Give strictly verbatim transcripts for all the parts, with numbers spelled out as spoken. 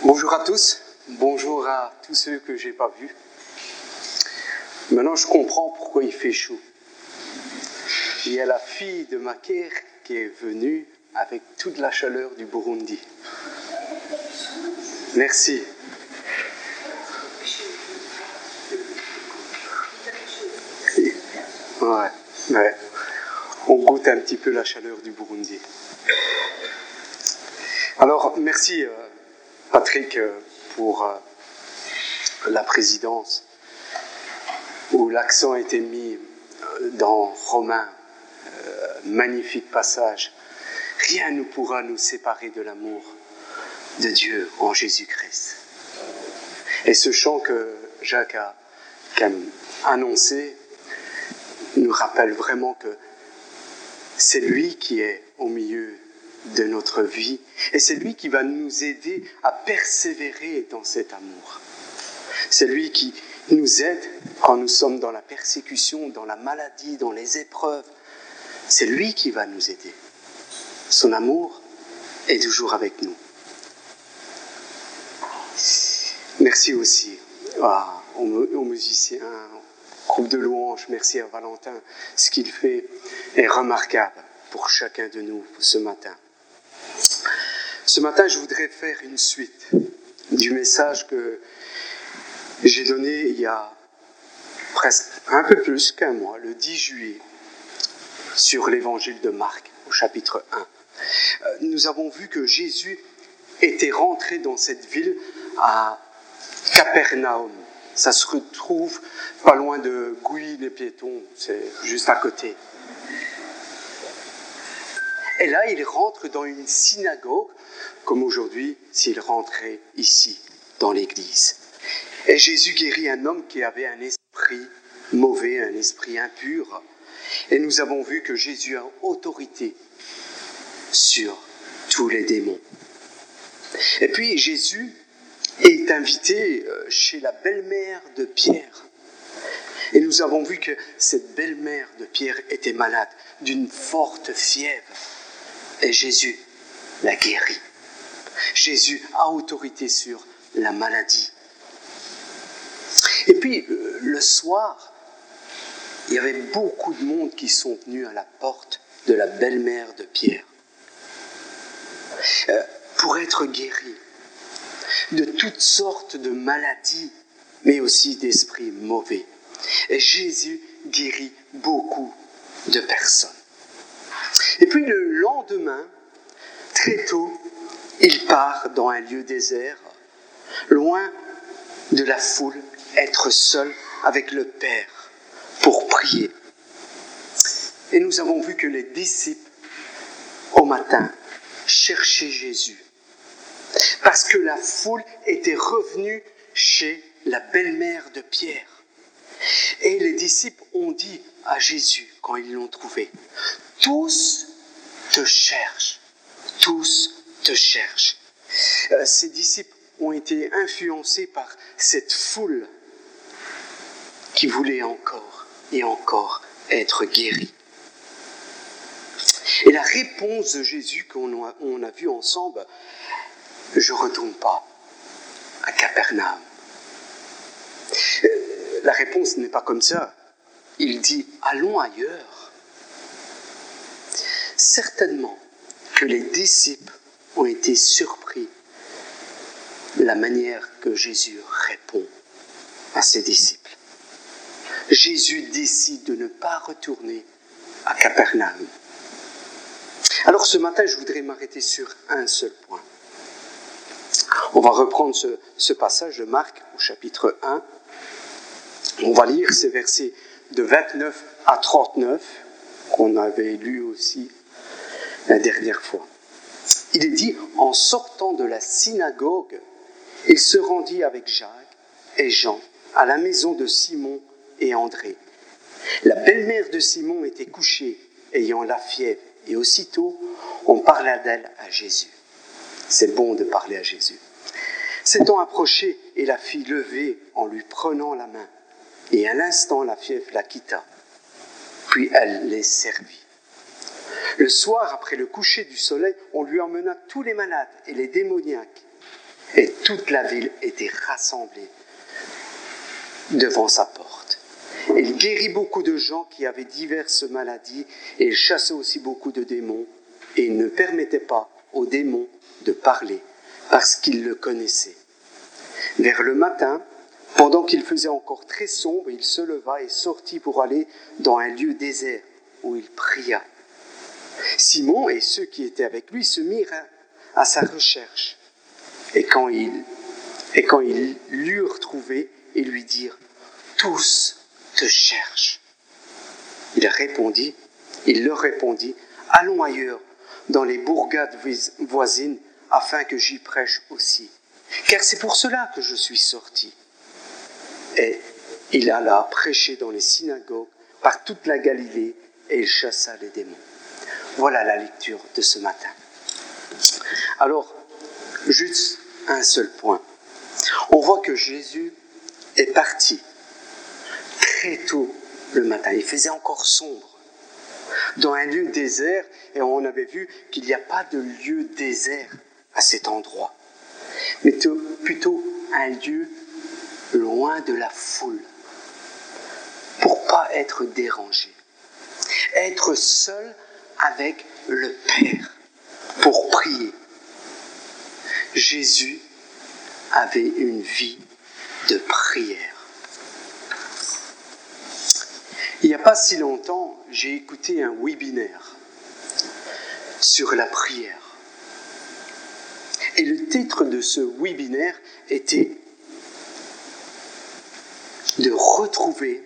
Bonjour à tous, bonjour à tous ceux que je n'ai pas vus. Maintenant, je comprends pourquoi il fait chaud. Il y a la fille de Macaire qui est venue avec toute la chaleur du Burundi. Merci. Ouais, ouais. On goûte un petit peu la chaleur du Burundi. Alors, merci euh, Patrick euh, pour euh, la présidence, où l'accent a été mis euh, dans Romains, euh, magnifique passage. Rien ne pourra nous séparer de l'amour de Dieu en Jésus-Christ. Et ce chant que Jacques a, a annoncé nous rappelle vraiment que c'est lui qui est au milieu de notre vie et c'est lui qui va nous aider à persévérer dans cet amour. C'est lui qui nous aide quand nous sommes dans la persécution, dans la maladie, dans les épreuves. C'est lui qui va nous aider. Son amour est toujours avec nous. Merci aussi aux, aux musiciens, au groupe de louanges. Merci à Valentin. Ce qu'il fait est remarquable pour chacun de nous ce matin. Ce matin, je voudrais faire une suite du message que j'ai donné il y a presque un peu plus qu'un mois, le dix juillet, sur l'évangile de Marc, au chapitre un. Nous avons vu que Jésus était rentré dans cette ville à Capernaum. Ça se retrouve pas loin de Gouy-les-Piétons, c'est juste à côté. Et là, il rentre dans une synagogue, comme aujourd'hui, s'il rentrait ici, dans l'église. Et Jésus guérit un homme qui avait un esprit mauvais, un esprit impur. Et nous avons vu que Jésus a autorité sur tous les démons. Et puis Jésus est invité chez la belle-mère de Pierre. Et nous avons vu que cette belle-mère de Pierre était malade d'une forte fièvre. Et Jésus l'a guérie. Jésus a autorité sur la maladie. Et puis le soir, il y avait beaucoup de monde qui sont venus à la porte de la belle-mère de Pierre euh, pour être guéris de toutes sortes de maladies, mais aussi d'esprits mauvais. Et Jésus guérit beaucoup de personnes. Et puis le lendemain, très tôt, il part dans un lieu désert, loin de la foule, être seul avec le Père pour prier. Et nous avons vu que les disciples, au matin, cherchaient Jésus. Parce que la foule était revenue chez la belle-mère de Pierre. Et les disciples ont dit à Jésus, quand ils l'ont trouvé, « Tous te cherchent, tous te cherchent. » Euh, ces disciples ont été influencés par cette foule qui voulait encore et encore être guérie. Et la réponse de Jésus qu'on a, on a vue ensemble, je ne retourne pas à Capernaum. La réponse n'est pas comme ça. Il dit, allons ailleurs. Certainement que les disciples ont été surpris de la manière que Jésus répond à ses disciples. Jésus décide de ne pas retourner à Capernaum. Alors ce matin, je voudrais m'arrêter sur un seul point. On va reprendre ce, ce passage de Marc au chapitre un. On va lire ces versets de vingt-neuf à trente-neuf qu'on avait lus aussi la dernière fois. Il est dit, en sortant de la synagogue, il se rendit avec Jacques et Jean à la maison de Simon et André. La belle-mère de Simon était couchée, ayant la fièvre, et aussitôt on parla d'elle à Jésus. C'est bon de parler à Jésus. S'étant approché et la fit lever en lui prenant la main, et à l'instant la fièvre la quitta, puis elle les servit. Le soir, après le coucher du soleil, on lui emmena tous les malades et les démoniaques, Et toute la ville était rassemblée devant sa porte. Il guérit beaucoup de gens qui avaient diverses maladies et il chassait aussi beaucoup de démons. Et il ne permettait pas aux démons de parler parce qu'ils le connaissaient. Vers le matin, pendant qu'il faisait encore très sombre, il se leva et sortit pour aller dans un lieu désert où il pria. Simon et ceux qui étaient avec lui se mirent à sa recherche. Et quand ils, et quand ils l'eurent trouvé, ils lui dirent « Tous te cherchent ». Il répondit, il leur répondit « Allons ailleurs, dans les bourgades voisines, afin que j'y prêche aussi. Car c'est pour cela que je suis sorti. » Et il alla prêcher dans les synagogues par toute la Galilée et il chassa les démons. Voilà la lecture de ce matin. Alors, juste un seul point. On voit que Jésus est parti très tôt le matin. Il faisait encore sombre. Dans un lieu désert, et on avait vu qu'il n'y a pas de lieu désert à cet endroit, mais plutôt un lieu loin de la foule, pour pas être dérangé, être seul avec le Père pour prier. Jésus avait une vie de prière. Il n'y a pas si longtemps, j'ai écouté un webinaire sur la prière. Et le titre de ce webinaire était de retrouver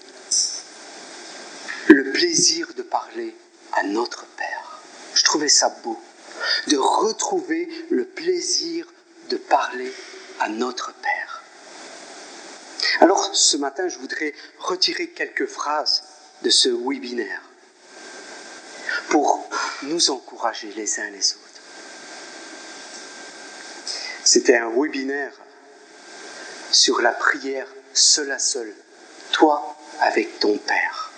le plaisir de parler à notre Père. Je trouvais ça beau, de retrouver le plaisir de parler à notre Père. Alors ce matin, je voudrais retirer quelques phrases de ce webinaire pour nous encourager les uns les autres. C'était un webinaire sur la prière seul à seul, toi avec ton Père.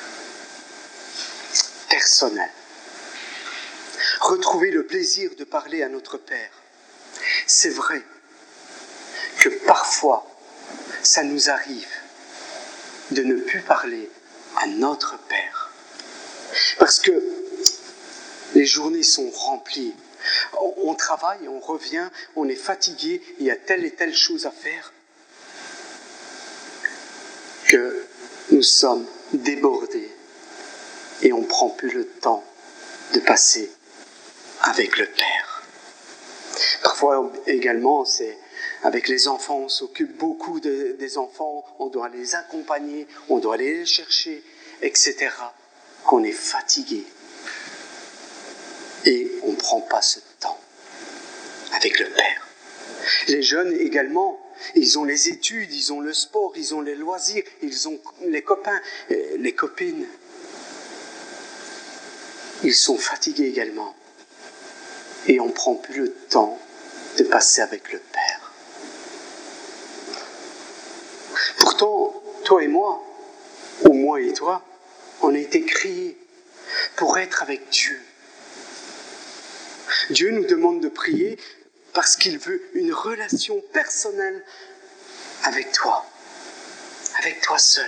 Personnel. Retrouver le plaisir de parler à notre Père. C'est vrai que parfois, ça nous arrive de ne plus parler à notre Père. Parce que les journées sont remplies. On travaille, on revient, on est fatigué, il y a telle et telle chose à faire que nous sommes débordés et on ne prend plus le temps de passer avec le Père. Parfois également, c'est avec les enfants, on s'occupe beaucoup de, des enfants, on doit les accompagner, on doit aller les chercher, et cetera, qu'on est fatigué. Et on ne prend pas ce temps avec le Père. Les jeunes également, ils ont les études, ils ont le sport, ils ont les loisirs, ils ont les copains, les copines. Ils sont fatigués également. Et on ne prend plus le temps de passer avec le Père. Pourtant, toi et moi, ou moi et toi, on a été créés pour être avec Dieu. Dieu nous demande de prier parce qu'il veut une relation personnelle avec toi, avec toi seul.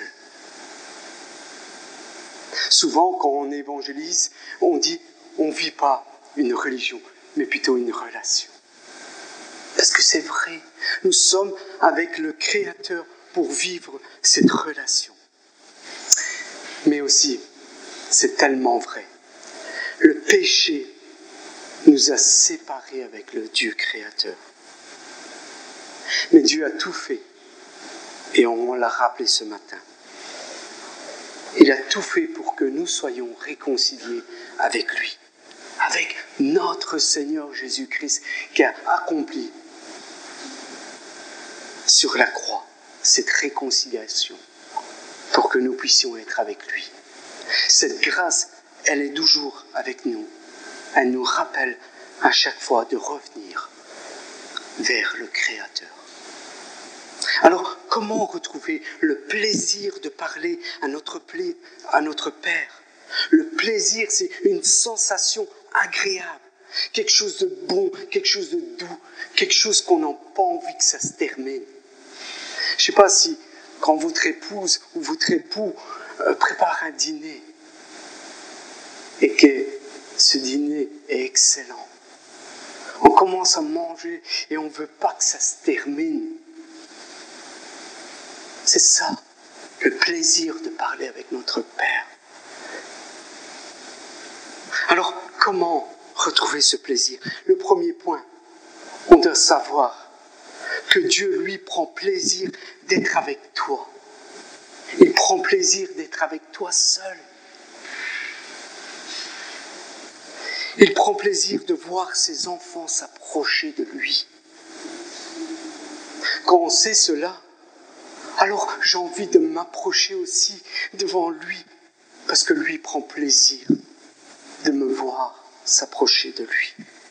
Souvent, quand on évangélise, on dit on ne vit pas une religion, mais plutôt une relation. Parce que c'est vrai, nous sommes avec le Créateur pour vivre cette relation. Mais aussi, c'est tellement vrai, le péché nous a séparés avec le Dieu créateur. Mais Dieu a tout fait, et on l'a rappelé ce matin. Il a tout fait pour que nous soyons réconciliés avec lui, avec notre Seigneur Jésus-Christ qui a accompli sur la croix cette réconciliation pour que nous puissions être avec lui. Cette grâce, elle est toujours avec nous. Elle nous rappelle à chaque fois de revenir vers le Créateur. Alors, comment retrouver le plaisir de parler à notre, pla- à notre Père ? Le plaisir, c'est une sensation agréable. quelque chose de bon, quelque chose de doux, quelque chose qu'on n'a pas envie que ça se termine. Je ne sais pas si, quand votre épouse ou votre époux euh, prépare un dîner et que ce dîner est excellent, on commence à manger et on ne veut pas que ça se termine. C'est ça, le plaisir de parler avec notre Père. Alors, comment retrouver ce plaisir? Le premier point, on doit savoir que Dieu, lui, prend plaisir d'être avec toi. Il prend plaisir d'être avec toi seul. Il prend plaisir de voir ses enfants s'approcher de lui. Quand on sait cela, alors j'ai envie de m'approcher aussi devant lui, parce que lui prend plaisir de me voir s'approcher de lui.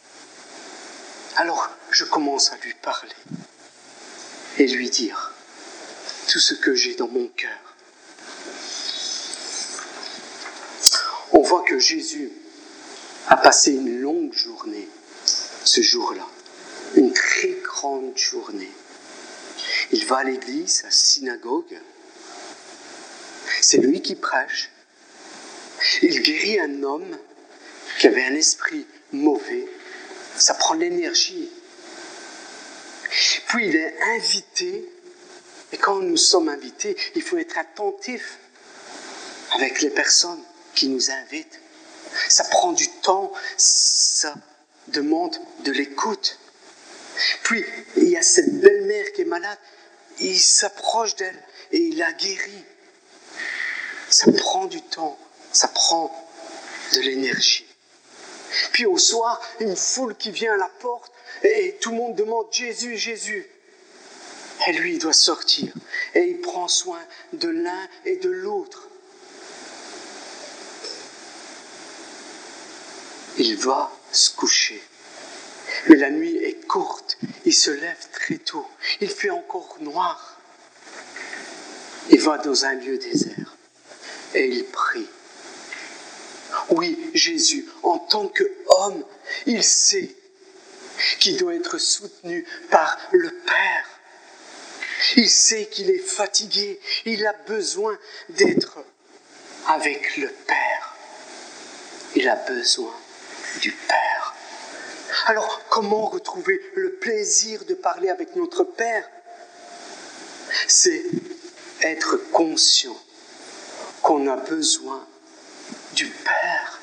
Alors je commence à lui parler et lui dire tout ce que j'ai dans mon cœur. On voit que Jésus a passé une longue journée, ce jour-là, une très grande journée. Il va à l'église, à la synagogue. C'est lui qui prêche. Il guérit un homme qui avait un esprit mauvais. Ça prend de l'énergie. Puis il est invité. Et quand nous sommes invités, il faut être attentif avec les personnes qui nous invitent. Ça prend du temps, ça demande de l'écoute. Puis, il y a cette belle-mère qui est malade, il s'approche d'elle et il la guérit. Ça prend du temps, ça prend de l'énergie. Puis au soir, une foule qui vient à la porte et tout le monde demande « Jésus, Jésus !» Et lui, il doit sortir et il prend soin de l'un et de l'autre. Il va se coucher. Mais la nuit est courte, il se lève très tôt, il fait encore noir. Il va dans un lieu désert et il prie. Oui, Jésus, en tant qu'homme, il sait qu'il doit être soutenu par le Père. Il sait qu'il est fatigué, il a besoin d'être avec le Père. Il a besoin du Père. Alors, comment retrouver le plaisir de parler avec notre Père? C'est être conscient qu'on a besoin du Père.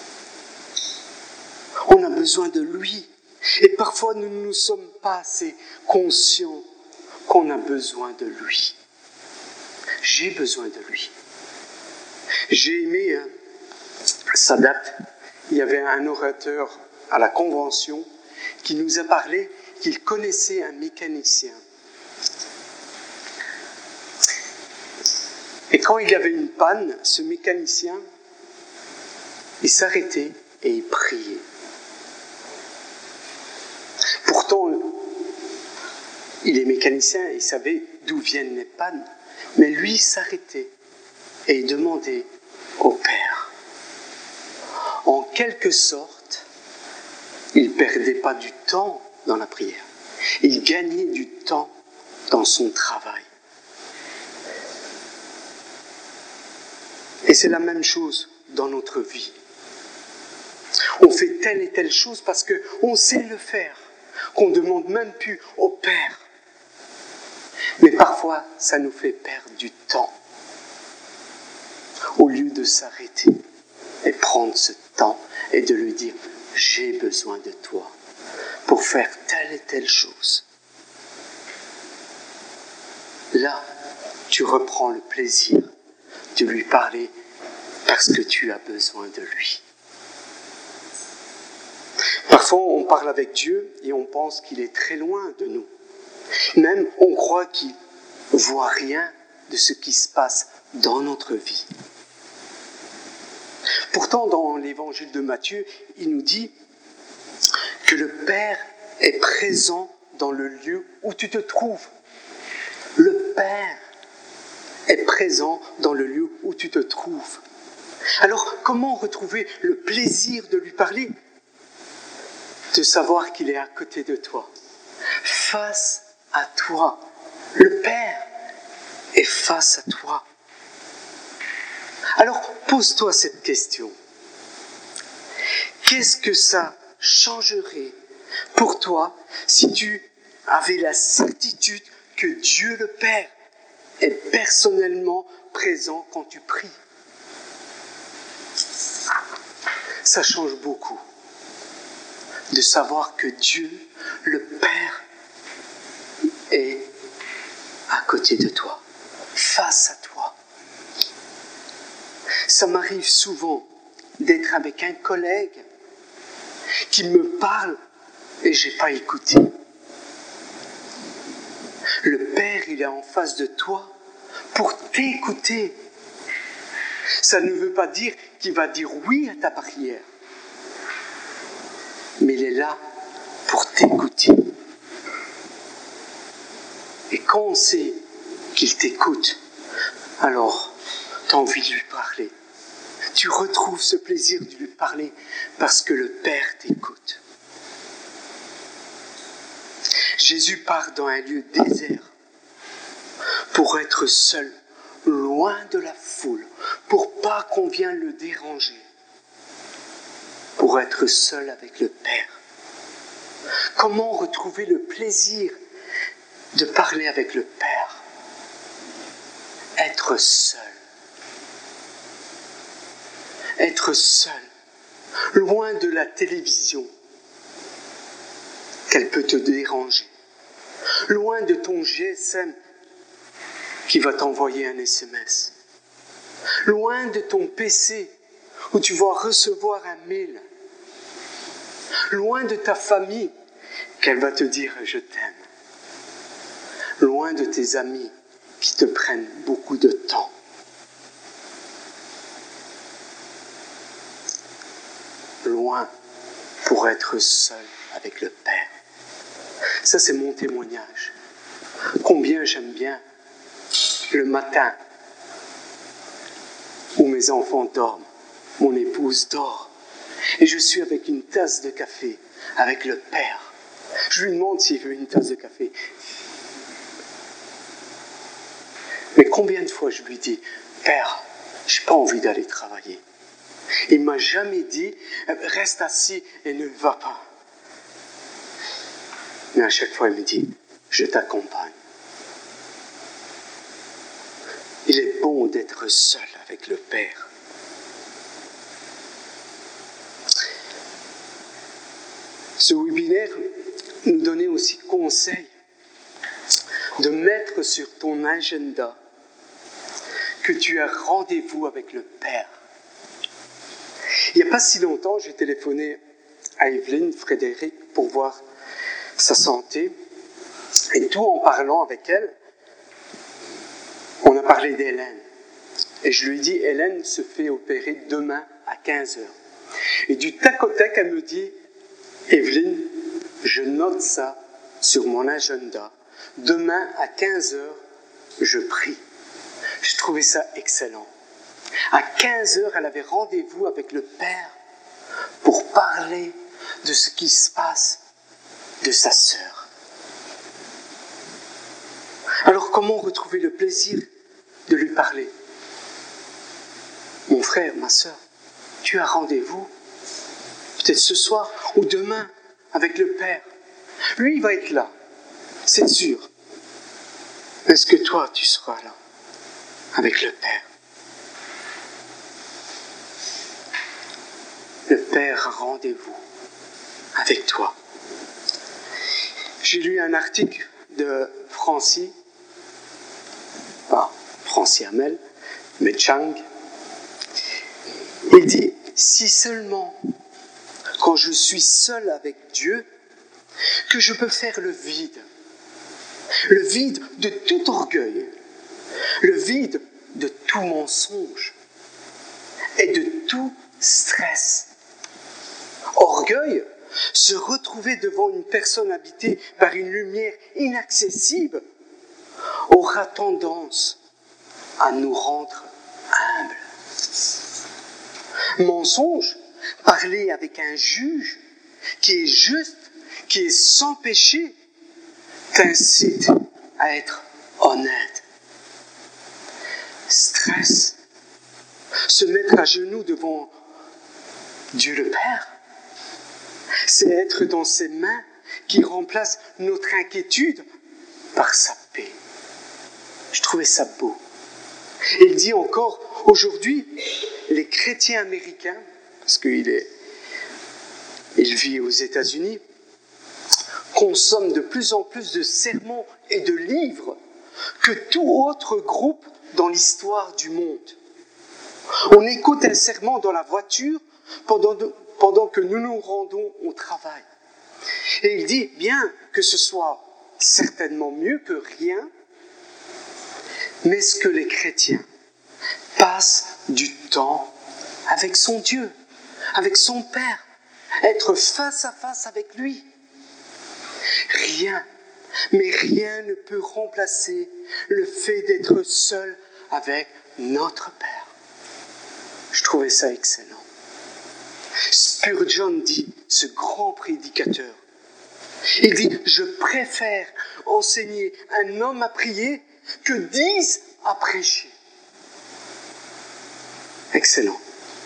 On a besoin de lui. Et parfois, nous ne nous sommes pas assez conscients qu'on a besoin de lui. J'ai besoin de lui. J'ai aimé, hein, ça date, il y avait un orateur à la convention qui nous a parlé qu'il connaissait un mécanicien. Et quand il y avait une panne, ce mécanicien, il s'arrêtait et il priait. Pourtant, il est mécanicien, il savait d'où viennent les pannes, mais lui s'arrêtait et il demandait au Père. En quelque sorte, il ne perdait pas du temps dans la prière. Il gagnait du temps dans son travail. Et c'est la même chose dans notre vie. On fait telle et telle chose parce qu'on sait le faire, qu'on ne demande même plus au Père. Mais parfois, ça nous fait perdre du temps. Au lieu de s'arrêter et prendre ce temps et de lui dire « J'ai besoin de toi pour faire telle et telle chose ». Là, tu reprends le plaisir de lui parler parce que tu as besoin de lui. Parfois, on parle avec Dieu et on pense qu'il est très loin de nous. Même, on croit qu'il ne voit rien de ce qui se passe dans notre vie. Pourtant, dans l'évangile de Matthieu, il nous dit que le Père est présent dans le lieu où tu te trouves. Le Père est présent dans le lieu où tu te trouves. Alors, comment retrouver le plaisir de lui parler? de savoir qu'il est à côté de toi, face à toi. Le Père est face à toi. Alors, pose-toi cette question. Qu'est-ce que ça changerait pour toi si tu avais la certitude que Dieu le Père est personnellement présent quand tu pries? Ça change beaucoup de savoir que Dieu, le Père, est à côté de toi, face à toi. Ça m'arrive souvent d'être avec un collègue qui me parle et je n'ai pas écouté. Le Père, il est en face de toi pour t'écouter. Ça ne veut pas dire qu'il va dire oui à ta prière, mais il est là pour t'écouter. Et quand on sait qu'il t'écoute, alors tu as envie de lui parler. Tu retrouves ce plaisir de lui parler parce que le Père t'écoute. Jésus part dans un lieu désert pour être seul, loin de la foule, pour pas qu'on vienne le déranger, pour être seul avec le Père. Comment retrouver le plaisir de parler avec le Père? Être seul. Être seul, loin de la télévision, qu'elle peut te déranger, loin de ton G S M qui va t'envoyer un S M S, loin de ton P C où tu vas recevoir un mail, loin de ta famille qu'elle va te dire « je t'aime », loin de tes amis qui te prennent beaucoup de temps. Loin pour être seul avec le Père. Ça, c'est mon témoignage. Combien j'aime bien le matin où mes enfants dorment, mon épouse dort, et je suis avec une tasse de café avec le Père. Je lui demande s'il veut une tasse de café. Mais combien de fois je lui dis « Père, je n'ai pas envie d'aller travailler ». Il ne m'a jamais dit « reste assis et ne va pas ». Mais à chaque fois, il me dit « je t'accompagne ». Il est bon d'être seul avec le Père. Ce webinaire nous donnait aussi conseil de mettre sur ton agenda que tu as rendez-vous avec le Père. Il n'y a pas si longtemps, j'ai téléphoné à Evelyne Frédéric pour voir sa santé. Et tout en parlant avec elle, on a parlé d'Hélène. Et je lui ai dit, Hélène se fait opérer demain à quinze heures. Et du tac au tac, elle me dit, Evelyne, je note ça sur mon agenda. Demain à quinze heures, je prie. Je trouvais ça excellent. À quinze heures, elle avait rendez-vous avec le Père pour parler de ce qui se passe de sa sœur. Alors comment retrouver le plaisir de lui parler? Mon frère, ma sœur, tu as rendez-vous peut-être ce soir ou demain avec le Père. Lui, il va être là, c'est sûr. Est-ce que toi, tu seras là avec le Père? Le Père a rendez-vous avec toi. J'ai lu un article de Francis, pas Francis Hamel, mais Chang. Il dit, si seulement quand je suis seul avec Dieu, que je peux faire le vide, le vide de tout orgueil, le vide de tout mensonge et de tout stress. Orgueil, se retrouver devant une personne habitée par une lumière inaccessible, aura tendance à nous rendre humbles. Mensonge, parler avec un juge qui est juste, qui est sans péché, t'incite à être honnête. Stress, se mettre à genoux devant Dieu le Père, c'est être dans ses mains qui remplace notre inquiétude par sa paix. Je trouvais ça beau. Il dit encore, aujourd'hui, les chrétiens américains, parce qu'il est, il vit aux États-Unis, consomment de plus en plus de sermons et de livres que tout autre groupe dans l'histoire du monde. On écoute un sermon dans la voiture pendant, de, pendant que nous nous rendons au travail. Et il dit, bien que ce soit certainement mieux que rien, mais ce que les chrétiens passent du temps avec son Dieu, avec son Père, être face à face avec lui. Rien, mais rien ne peut remplacer le fait d'être seul avec notre Père. Je trouvais ça excellent. Spurgeon dit, ce grand prédicateur, il dit, je préfère enseigner un homme à prier que dix à prêcher. Excellent.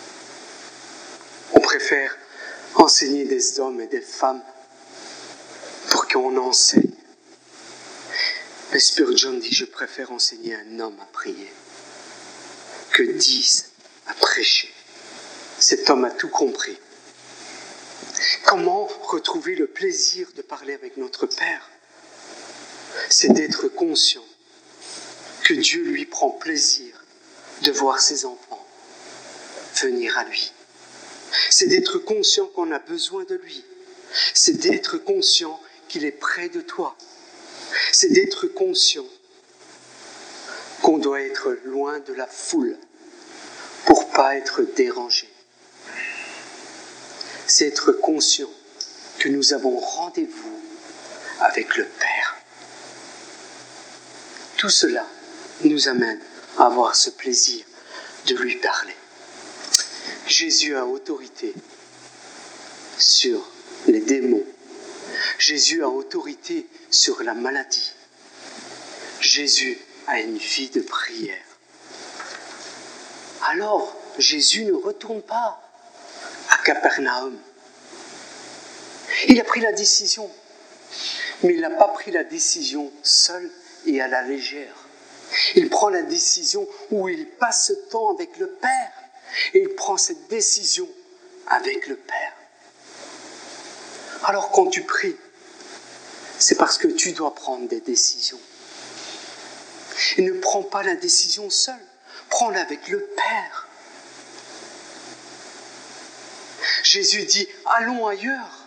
On préfère enseigner des hommes et des femmes pour qu'on enseigne. Mais Spurgeon dit, je préfère enseigner un homme à prier que dix à prêcher. Cet homme a tout compris. Comment retrouver le plaisir de parler avec notre Père? C'est d'être conscient que Dieu lui prend plaisir de voir ses enfants venir à lui. C'est d'être conscient qu'on a besoin de lui. C'est d'être conscient qu'il est près de toi. C'est d'être conscient qu'on doit être loin de la foule pour ne pas être dérangé. C'est être conscient que nous avons rendez-vous avec le Père. Tout cela nous amène à avoir ce plaisir de lui parler. Jésus a autorité sur les démons. Jésus a autorité sur la maladie. Jésus a une vie de prière. Alors, Jésus ne retourne pas à Capernaum. Il a pris la décision, mais il n'a pas pris la décision seul et à la légère. Il prend la décision où il passe ce temps avec le Père, et il prend cette décision avec le Père. Alors quand tu pries, c'est parce que tu dois prendre des décisions. Et ne prends pas la décision seul, prends-la avec le Père. Jésus dit, allons ailleurs.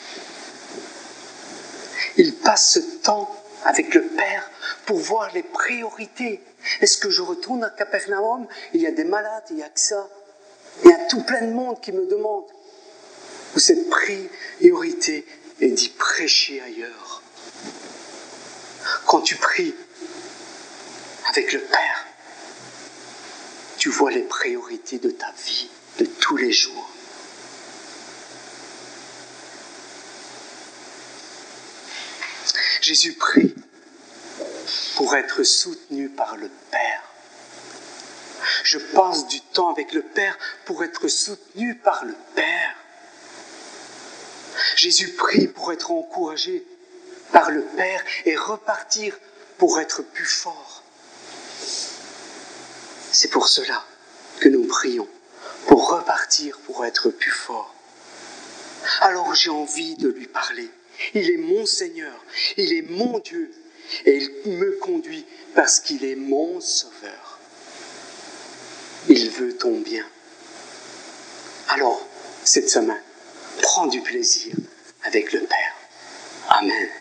Il passe ce temps avec le Père pour voir les priorités. Est-ce que je retourne à Capernaum? Il y a des malades, il y a que ça. Il y a tout plein de monde qui me demande. Ou cette priorité est d'y prêcher ailleurs. Quand tu pries avec le Père, tu vois les priorités de ta vie, de tous les jours. Jésus prie pour être soutenu par le Père. Je passe du temps avec le Père pour être soutenu par le Père. Jésus prie pour être encouragé par le Père et repartir pour être plus fort. C'est pour cela que nous prions, pour repartir pour être plus fort. Alors j'ai envie de lui parler. Il est mon Seigneur, il est mon Dieu et il me conduit parce qu'il est mon Sauveur. Il veut ton bien. Alors, cette semaine, prends du plaisir avec le Père. Amen.